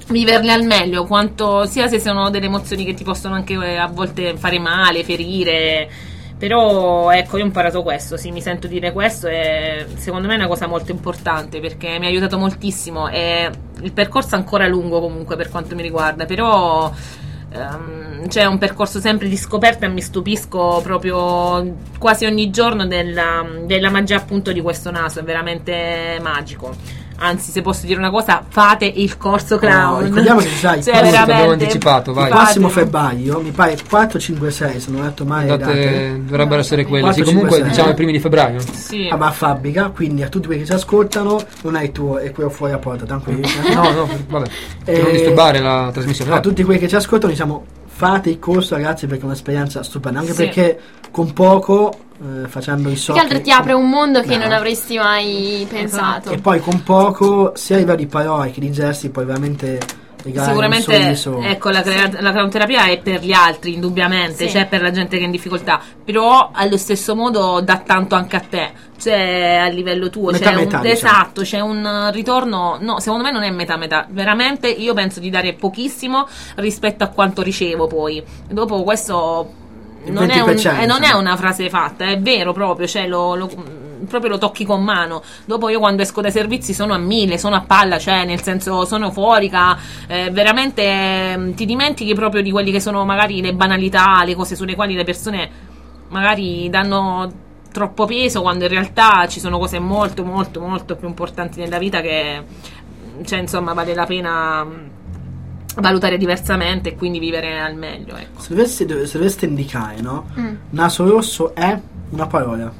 viverle al meglio, quanto sia se sono delle emozioni che ti possono anche eh, a volte fare male, ferire. Però ecco, io ho imparato questo, sì, mi sento dire questo e secondo me è una cosa molto importante perché mi ha aiutato moltissimo e il percorso è ancora lungo comunque per quanto mi riguarda, però um, c'è un percorso sempre di scoperta e mi stupisco proprio quasi ogni giorno della, della magia appunto di questo naso, è veramente magico. Anzi, se posso dire una cosa, fate il corso clown. No, ricordiamo che sai, cioè, il abbiamo anticipato, vai. Il prossimo febbraio, mi pare quattro, cinque, sei, se non ho detto mai le date. Dovrebbero essere quelle, quattro, sì, comunque cinque, sei. diciamo i primi di febbraio. Sì. Ah, ma a fabbrica, quindi a tutti quelli che ci ascoltano, non è il tuo, è quello fuori a porta, tranquilli. No, no, vabbè, per Eh, non disturbare la trasmissione. A No. tutti quelli che ci ascoltano diciamo fate il corso ragazzi perché è un'esperienza stupenda, anche Sì. perché con poco eh, facendo i soldi Che altro ti apre un mondo che No. non avresti mai pensato. e poi con poco sia a livello di parole che di gesti puoi veramente regalare Sicuramente un sorriso. ecco la, crea- la clownterapia è per gli altri indubbiamente, Sì. cioè per la gente che è in difficoltà, però allo stesso modo dà tanto anche a te, cioè a livello tuo Metà c'è metà, un, diciamo. esatto, c'è un ritorno, no, secondo me non è metà metà, veramente io penso di dare pochissimo rispetto a quanto ricevo poi dopo questo. Il Non è, un- venti per cento, eh, non è insomma. una frase fatta, è vero proprio, cioè lo, lo- proprio lo tocchi con mano. Dopo io quando esco dai servizi sono a mille, sono a palla, cioè nel senso sono euforica, eh, veramente eh, ti dimentichi proprio di quelli che sono magari le banalità, le cose sulle quali le persone magari danno troppo peso, quando in realtà ci sono cose molto molto molto più importanti nella vita che cioè insomma vale la pena valutare diversamente e quindi vivere al meglio, ecco. Se dovessi, se doveste indicare, no? Mm. Naso rosso è una parola.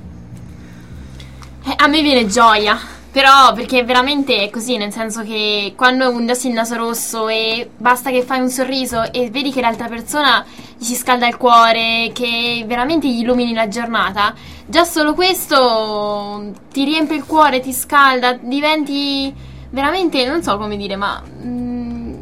Eh, a me viene gioia, però perché veramente è così, nel senso che quando indossi il naso rosso e basta che fai un sorriso e vedi che l'altra persona gli si scalda il cuore, che veramente gli illumini la giornata, già solo questo ti riempie il cuore, ti scalda, diventi veramente, non so come dire, ma mm,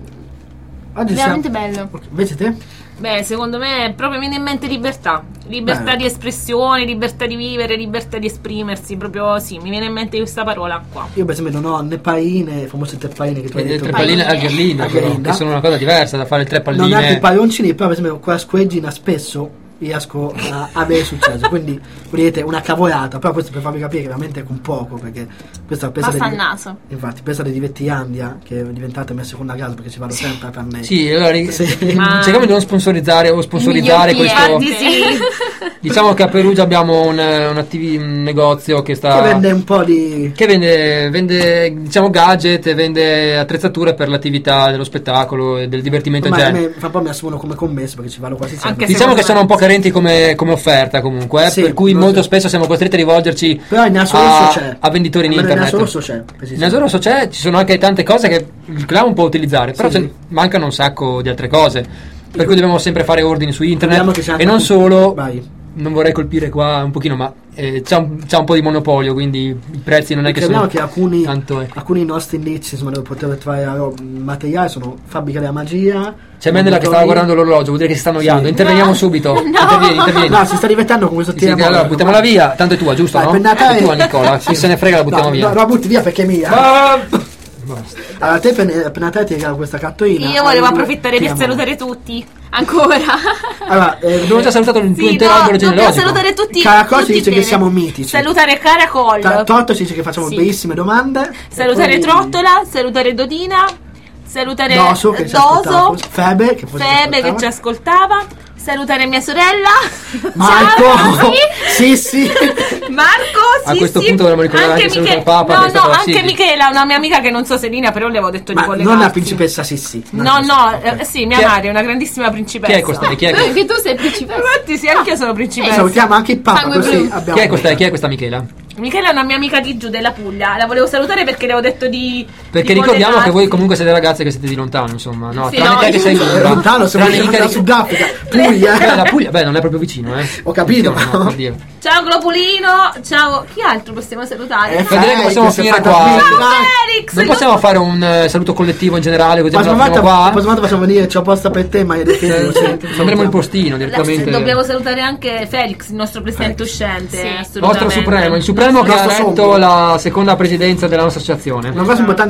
Oggi veramente siamo- bello. Ok, invece te? Beh, secondo me proprio viene in mente libertà, libertà Beh. di espressione, libertà di vivere, libertà di esprimersi, proprio sì, mi viene in mente questa parola qua. Io per esempio non ho né palline, le famose tre palline che tu hai Le detto. tre palline a Palline. Gherlinda, A però, Gherlinda. che sono una cosa diversa da fare le tre Non neanche i palline. palloncini, però per esempio con la squeggina spesso riesco a a avere successo, quindi vedete una cavolata, però questo per farvi capire che veramente è con poco, perché questa pensa Basta di- al naso. infatti pensa di Vettiandia che è diventata mia seconda casa perché ci vado sempre a farne. Sì, allora ri- Sì. Ma- cerchiamo di non sponsorizzare o sponsorizzare Il miglior questo. cliente. Sì. Diciamo che a Perugia abbiamo un, un, attivi- un negozio che sta Che vende un po' di che vende, vende diciamo gadget e vende attrezzature per l'attività dello spettacolo e del divertimento in ormai a genere. me fra un po' mi assumono come commesso perché ci vado quasi sempre. Anche Diciamo che secondo sono me. un po' carenti come, come offerta comunque, eh, Sì, per cui lo molto so. spesso siamo costretti a rivolgerci Però il naso a, rosso c'è. a venditori in Almeno internet. Il naso rosso c'è. Il naso rosso c'è, ci sono anche tante cose che il clown può utilizzare, però Sì, ce- sì. mancano un sacco di altre cose. Per cui dobbiamo sempre fare ordini su Vediamo internet che c'è e anche non un- solo. Vai. Non vorrei colpire qua un pochino, ma eh, c'è, un, c'è un po' di monopolio, quindi i prezzi non è che Ricordiamo sono che alcuni, tanto. Ecco. alcuni nostri indizi insomma, dove poter trovare la ro- materiale sono Fabbrica della Magia. C'è Mendela che stava guardando l'orologio, vuol dire che si sta annoiando. Sì. Interveniamo No. subito. No. Intervieni, intervieni. No, si sta divertendo con questo Sì, sì, tiramolla. allora buttiamola via, tanto è tua, giusto? Dai, No? per Natale- È tua, Nicola. Chi se ne frega, la buttiamo no, via. No, no, la butti via perché è mia. Ah! Basta. Allora, te per, per Natale ti regalo questa cartolina. Io volevo Hai due- approfittare per tiramolla. salutare tutti. Ancora. Allora, eh, Abbiamo già salutato il tuo Sì, intero no, albero dobbiamo genealogico. salutare tutti. Caracol ci tutti dice che bene. siamo mitici. Salutare Caracol. Ta- Totto ci dice che facciamo Sì. bellissime domande. Salutare E poi- Trottola, salutare Dodina, salutare Doso che ci ascoltava, Doso, Febe che forse ci Febe che ascoltava. ci ascoltava, salutare mia sorella, Marco. ciao, Sì, sì. Marco, sì, A questo sì. punto dovremmo ricordare anche saluta Miche- il Papa, no, che è stato no, a anche Sydney. Michela, una mia amica che non so se Lina, però le avevo detto Ma di collegarsi. non la principessa Sissi. No, no, eh, sì, mia Chi è- madre è una grandissima principessa. Chi è costei? Chi è, Anche tu sei principessa. Infatti sì, anche io sono principessa. Salutiamo anche il Papa Sangue così blu. abbiamo. chi è questa, chi è questa Michela? Michela è una mia amica di giù della Puglia. La volevo salutare perché le ho detto di. Perché di ricordiamo che collegarsi. voi comunque siete ragazze che siete di lontano, insomma, no? Sì, Tranne no, te che sei in Eh, Londra. lontano, siamo Tranne in Mica di- Sudafrica, Beh, Puglia. la Puglia, beh, non è proprio vicino, eh. Ho capito, Attenzione, ma- no, per dire. Ciao Globulino, ciao. Chi altro possiamo salutare? Eh, Ma direi che possiamo Felix, finire fatta qua. qui. Ciao Dai. Felix! Non possiamo fare un eh, saluto collettivo in generale, così La la prossima facciamo volta, la qua? prossima volta facciamo venire c'ho posta per te, ma è definitivo. Sembriamo il postino La- direttamente. dobbiamo salutare anche Felix, il nostro presidente uscente. Sì. assolutamente. Nostro Supremo, il Supremo che ha Nostro eletto sommo. la seconda presidenza della nostra associazione. Una cosa importante che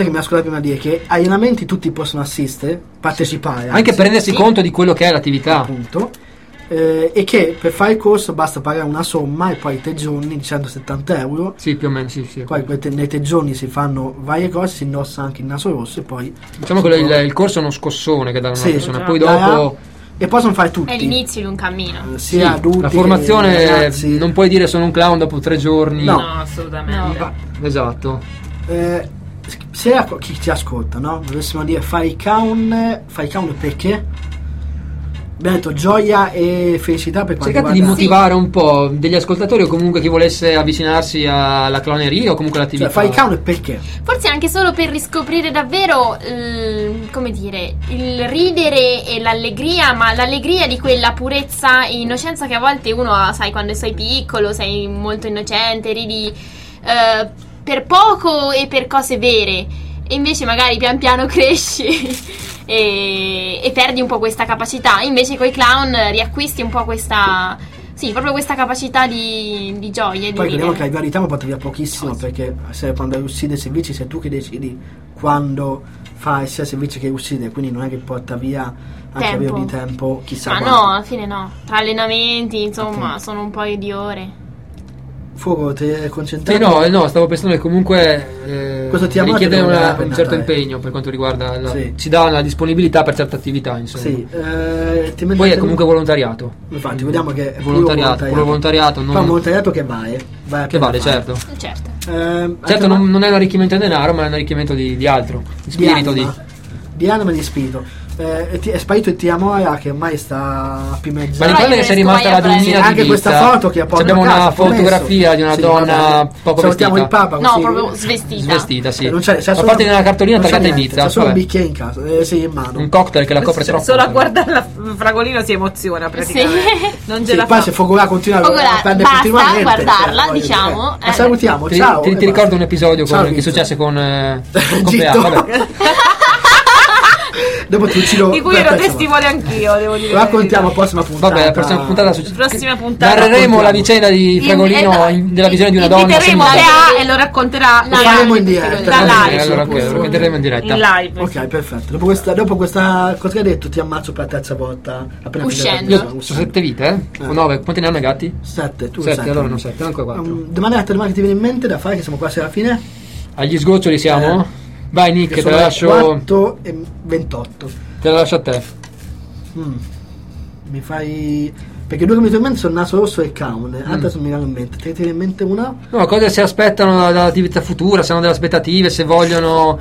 che mi ha scordato prima di dire che agli allenamenti tutti possono assistere, partecipare. Anche per rendersi sì. conto di quello che è l'attività. Appunto. Eh, e che per fare il corso basta pagare una somma e poi i tre giorni di centosettanta euro. Sì, più o meno, sì, sì. Poi quei te- nei tre giorni si fanno varie cose, si indossa anche il naso rosso e poi Diciamo che il, il corso è uno scossone che dà una Sì, persona, già. poi Dai, dopo e possono fare tutti. È l'inizio di un cammino. Eh, sì, sia adulti la che formazione ragazzi. non puoi dire sono un clown dopo tre giorni. No. No, assolutamente. No. Esatto. Eh, se a- chi ti ascolta, no? Dovessimo dire fai i clown, fai i clown perché? Abbiamo detto gioia e felicità per quanto Cercate di riguarda- motivare un po' degli ascoltatori o comunque chi volesse avvicinarsi alla clowneria o comunque all'attività. Cioè, fai i clown perché? Forse anche solo per riscoprire davvero, il- come dire, il ridere e l'allegria, ma l'allegria di quella purezza e innocenza che a volte uno ha, sai, quando sei piccolo, sei molto innocente, ridi eh, per poco e per cose vere, e invece magari pian piano cresci e, e perdi un po' questa capacità. Invece coi clown riacquisti un po' questa, sì, proprio questa capacità di, di gioia e di Poi vediamo che ridere. la verità porta via pochissimo, perché se quando uccide i servizi sei tu che decidi quando fai sia servizi che uccide, quindi non è che porta via anche Tempo. avere di tempo chissà Ma quanto. no, alla fine no. Tra allenamenti, insomma, Appunto. sono un paio di ore. Fuoco, ti è Sì, concentrato? no, no, stavo pensando che comunque eh, Questo ti ammazza richiede per una- andare, un certo dai. impegno per quanto riguarda la- Sì. ci dà una disponibilità per certe attività, insomma. Sì, eh, ti Poi metti- è comunque volontariato. Infatti, vediamo che è Volontariato, più pure volontariato, non- Poi un volontariato che vale, vale Che per vale, fare. certo. Certo. Eh, anche Certo, ma- non, non è un arricchimento in denaro, ma è un arricchimento di, di altro, di spirito. Di, anima, di anima e di spirito. Eh, e ti- è sparito il Ti Amora che ormai sta Ma pimmeggiando. ricorda che sei rimasta la Sì, donnina Sì, di anche Ibiza. questa foto che ha portato Abbiamo a casa, una che ho messo. fotografia di una Sì, donna vabbè. poco Salutiamo vestita. il Papa No, così. proprio svestita. Svestita, sì. Eh, non c'è, c'è Fa solo- parte di una cartolina non c'è attaccata a niente, Ibiza. c'è solo un vabbè. bicchiere in casa, eh, sì, in mano. Un cocktail che la copre troppo. Solo a guardare la Fragolino si emoziona praticamente. Sì. Non ce Sì, la poi fa. se Focolà continua Focolà, a perdere basta continuamente, guardarla, eh, voglio diciamo, dire, Ma eh. salutiamo, Ti, ciao. ti, e ti ricordo basta. un episodio Ciao, con, che è Vinzo. successo con eh, con Zitto. Compleanno, vabbè. Dopo ti uccido. Di cui per ero pezzo. testimone anch'io, devo dire. Lo raccontiamo la prossima puntata. Vabbè, la prossima puntata su- Prossima puntata. narreremo raccontiamo. la vicenda di In- Fragolino eh, in- della visione di una donna. Inviteremo sembra- Lea e lo racconterà Lo faremo in diretta. Da Va bene, live. allora ok, lo metteremo in diretta. In live. Ok, perfetto. Dopo questa, dopo questa cosa che hai detto, ti ammazzo per la terza volta. Appena Uscendo. finita la Io trasmissione. ho sette vite, eh? O nove, quanti ne hanno i gatti? Sette, tu Sette, sette. allora non sette, ancora quattro. Um, domande altre domande che ti viene in mente da fare, che siamo quasi alla fine. Agli sgoccioli siamo? Eh. Vai Nick, Che te la sono lascio, quattro e ventotto. te la lascio a te. Mm. Mi fai. Perché due che mi vengono in mente sono il naso rosso e il clown. Mm. Altre non mi vengono in mente. Te ne viene in mente una? No, cose si aspettano da- dall'attività futura, se hanno delle aspettative, se vogliono,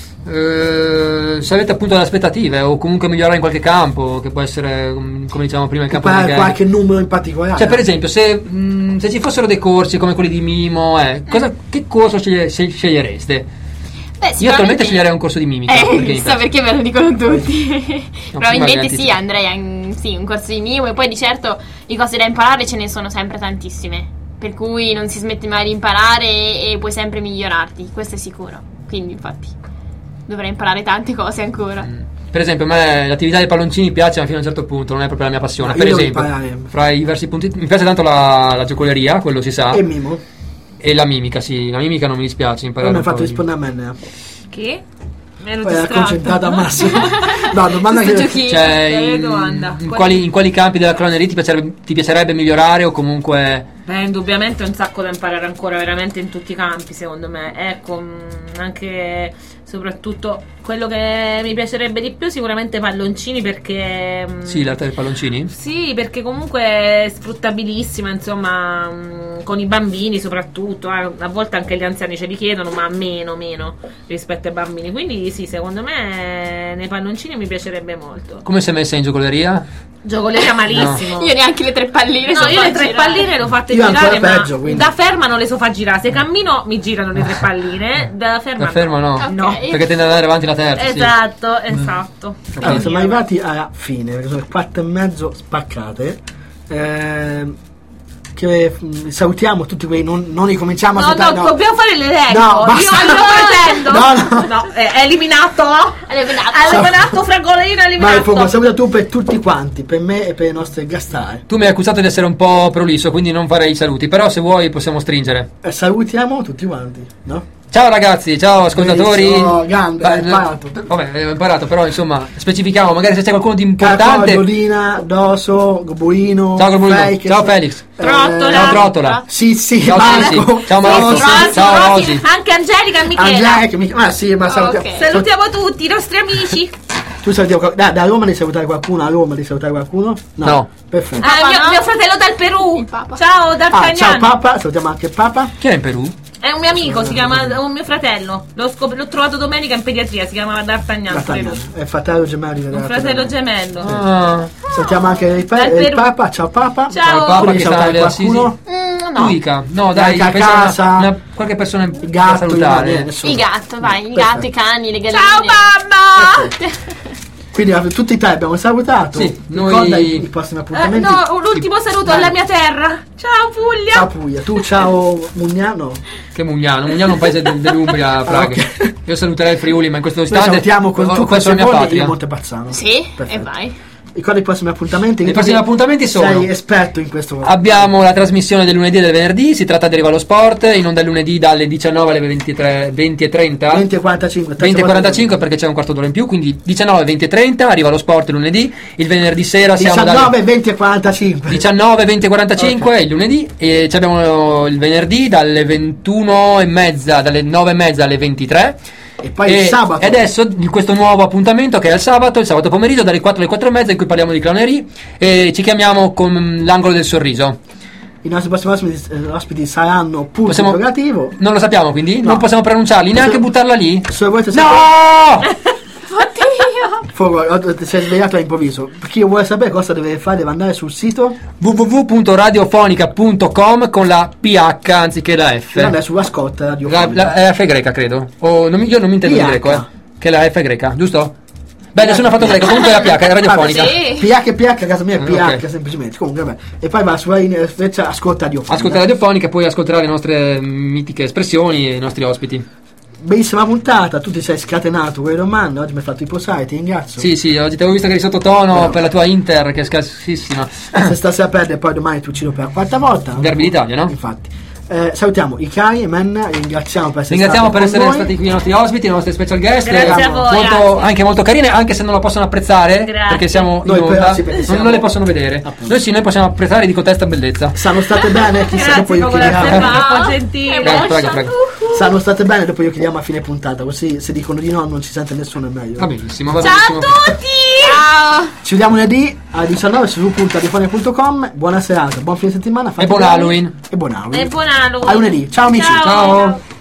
eh, se avete appunto delle aspettative o comunque migliorare in qualche campo, che può essere, um, come dicevamo prima, il campo del Qual- gag. qualche numero in particolare. Cioè, per esempio, se, mh, se ci fossero dei corsi come quelli di Mimo, eh, cosa- che corso sceglie- sceglie- scegliereste? Beh, Io attualmente sceglierei un corso di mimica. Eh, perché mi chissà piace. perché me lo dicono tutti. No, Probabilmente magari sì, anticipo. andrei a un, sì, un corso di mimo. E poi di certo di cose da imparare ce ne sono sempre tantissime. Per cui non si smette mai di imparare e, e puoi sempre migliorarti, questo è sicuro. Quindi infatti dovrei imparare tante cose ancora. Mm. Per esempio, a me l'attività dei palloncini piace ma fino a un certo punto, non è proprio la mia passione. No, per io devo esempio, imparare. fra i diversi punti, mi piace tanto la, la giocoleria, quello si sa, E Mimo. e la mimica, sì, la mimica non mi dispiace Non imparare. mi ha un po' fatto di- rispondere a me. Nea. Che? Mi ero Poi era distratta. concentrata al massimo. No, domanda Questo che. giochino. Cioè, Qual è la in, domanda? in Qual- quali, in quali campi della clowneria ti piacerebbe, ti piacerebbe migliorare o comunque... Beh, indubbiamente un sacco da imparare ancora, veramente in tutti i campi, secondo me. Ecco, mh, anche soprattutto quello che mi piacerebbe di più, sicuramente palloncini, perché mh, Sì, l'arte dei palloncini? sì, perché comunque è sfruttabilissima, insomma, mh, con i bambini soprattutto, eh, a volte anche gli anziani ce li chiedono, ma meno, meno rispetto ai bambini. Quindi sì, secondo me nei palloncini mi piacerebbe molto. Come sei messa in giocoleria? Giocoleria malissimo. Io neanche le tre palline No, so io far le tre girare. palline le ho fatte Io girare, ancora ma peggio, quindi. da ferma non le so far girare. Se cammino mi girano le tre palline, da ferma Da fermo no? Ok. No. Perché tende ad andare avanti la terza, sì. Esatto, esatto. Allora, siamo arrivati alla fine, perché sono le quattro e mezzo spaccate. Ehm, che mm, salutiamo tutti quei. Non, non ricominciamo a No, salutare. no, dobbiamo fare l'elenco. No, basta. Io lo pretendo. No, no. è, è eliminato. È eliminato. È eliminato, Fragolino è Vai, Fogo, eliminato. saluta tu per tutti quanti, per me e per i nostri guest star. Tu mi hai accusato di essere un po' prolisso, quindi non farei i saluti, però se vuoi possiamo stringere. Eh, salutiamo tutti quanti, no? Ciao ragazzi, ciao ascoltatori. Benissimo, grande, hai Beh, imparato. Vabbè, ho imparato, però insomma, specifichiamo, magari se c'è qualcuno di importante. Dolina, Doso, Gobuino, Ciao Gobuino, Fake, ciao Felix. Trottola. Ciao Trottola. Sì, sì, Ciao Marco. Sissi. Ciao Marco. Rosy. Ciao, ciao, Rosy. Anche Angelica e Michela. Angelica, Mich- ma sì, ma salutiamo. ok. Salutiamo tutti i nostri amici. Tu salutiamo qual- da, da Roma devi salutare qualcuno? A Roma devi salutare qualcuno? No. Perfetto. Ah, mio, no? mio fratello dal Perù. Il Papa. Ciao Ah, D'Artagnan. ciao Papa, salutiamo anche Papa. Chi è in Perù? È un mio amico, si chiama un mio fratello. L'ho, scop- l'ho trovato domenica in pediatria, si chiamava D'Artagnan. pure lui. D'Artagnan, è il fratello gemello Un della fratello gemello. Ah, Salutiamo anche il, pa- Dal il Perù. Papa, ciao Papa. Ciao. il Papa Quindi che sta salutare alle Assisi. qualcuno? Mm, no. Uica. No, dai, Anche a pensa una- casa. una- qualche persona Il da gatto, salutare. il- nessuno. Il gatto, vai, il Perfetto. gatto, i cani, le galline. Ciao mamma! Quindi eh, tutti e tre abbiamo salutato. Sì, noi- Ricorda i, i prossimi Eh, appuntamenti. no, l'ultimo saluto Vai. alla mia terra. Ciao Puglia! Ciao Puglia, tu ciao Mugnano. Che Mugnano, Mugnano è un paese de- dell'Umbria, Praga. ok. Io saluterei il Friuli, ma in questo Noi istante salutiamo con ho tu con perso la mia Seconde e patria. io Montepazzano. Sì, Perfetto. e vai. Ricorda i prossimi appuntamenti. I che prossimi tu appuntamenti sono- Sei esperto in questo. Abbiamo la trasmissione del lunedì e del venerdì, si tratta di Arriva lo Sport, in onda il lunedì dalle diciannove alle ventitré, venti e trenta. venti e quarantacinque. venti e quarantacinque perché c'è un quarto d'ora in più, quindi diciannove, venti e trenta, Arriva lo Sport il lunedì, il venerdì sera siamo diciannove, dalle venti e quarantacinque. diciannove, venti e quarantacinque Ok. il lunedì, e ci abbiamo il venerdì dalle ventuno e mezza, dalle nove e mezza alle ventitré. E poi E il sabato. e adesso di questo nuovo appuntamento che è il sabato, il sabato pomeriggio dalle quattro alle quattro e mezza, in cui parliamo di clownerie e ci chiamiamo con l'angolo del sorriso. I nostri prossimi ospiti, eh, ospiti saranno Pulso Possiamo- Interrogativo. Non lo sappiamo, quindi No. non possiamo pronunciarli, neanche Se- buttarla lì. Se volete No! Oddio! sapere, ti sei svegliato all'improvviso. Per chi vuole sapere cosa deve fare, deve andare sul sito. w w w punto radiofonica punto com con la P H anziché la F. Deve andare sulla scotta La, radiofonica. la, è la F greca, credo. O, non mi, io non mi intendo di P H. greco, eh. Che è la F greca, giusto? Beh, nessuno ha fatto greco, comunque è la P H, è radiofonica. Sì. P H P H a casa mia è P H Ah, ok. semplicemente. Comunque vabbè. E poi va sulla linea freccia ascolta radiofonica. Ascolta radiofonica e poi ascolterà le nostre mitiche espressioni e i nostri ospiti. Bellissima puntata, tu ti sei scatenato con le domande, oggi mi hai fatto i posai, ti ringrazio. Sì, sì, oggi ti avevo visto che eri sottotono Bravo. per la tua Inter, che è scarsissima. Se stasera perde poi domani ti uccido per la quarta volta. Derby d'Italia, no? Infatti. Eh, salutiamo i cari e Men, ringraziamo per essere Ringraziamo stati per essere con noi. stati qui i nostri ospiti, i nostri special guest. Grazie eh, a voi, molto- grazie. anche molto carine, anche se non lo possono apprezzare, Grazie. perché siamo Noi in però onda, sì, perché non, siamo- non le possono vedere. Appunto. Noi sì, noi possiamo apprezzare, dico testa bellezza. Sanno state bene, chissà Grazie, dopo io Popolo chiediamo. Servato, un po' gentile. Prego, prego, prego. Sanno state bene, dopo io chiediamo a fine puntata, così se dicono di no non ci sente nessuno, è meglio. Va benissimo, va Ciao benissimo. a tutti! Ciao! Ci vediamo lunedì alle diciannove su w w w punto radiofonia punto com. Buona serata, buon fine settimana. fate buon bene Halloween. E buon Halloween. E buon Halloween. A lunedì. Ciao amici. Ciao.